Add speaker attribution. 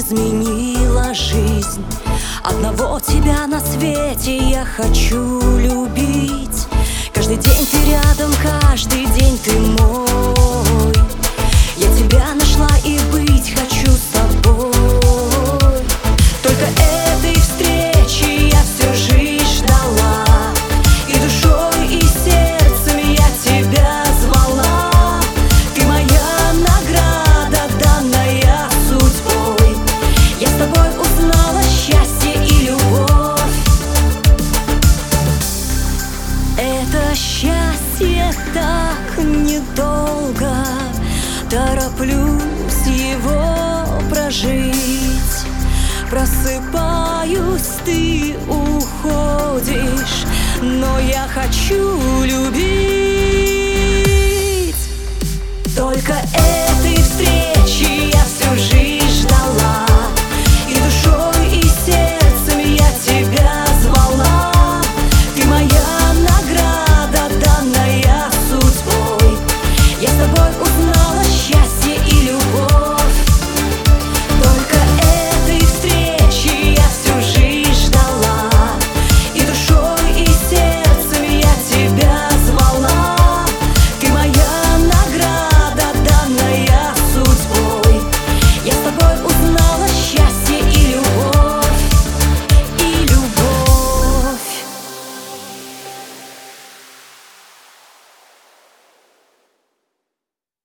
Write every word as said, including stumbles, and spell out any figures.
Speaker 1: изменила жизнь. Одного тебя на свете я хочу любить. Каждый день ты рядом, каждый день ты мой. Я тебя нашла и быть хочу с тобой. Только этой встречи я всю жизнь ждала, и душой, и сердцем я тебя звала. Ты моя награда, данная судьбой. Я с тобой узнала счастье и любовь. Это счастье так недолго, тороплюсь его прожить. Просыпаюсь, ты уходишь, но я хочу любить. Только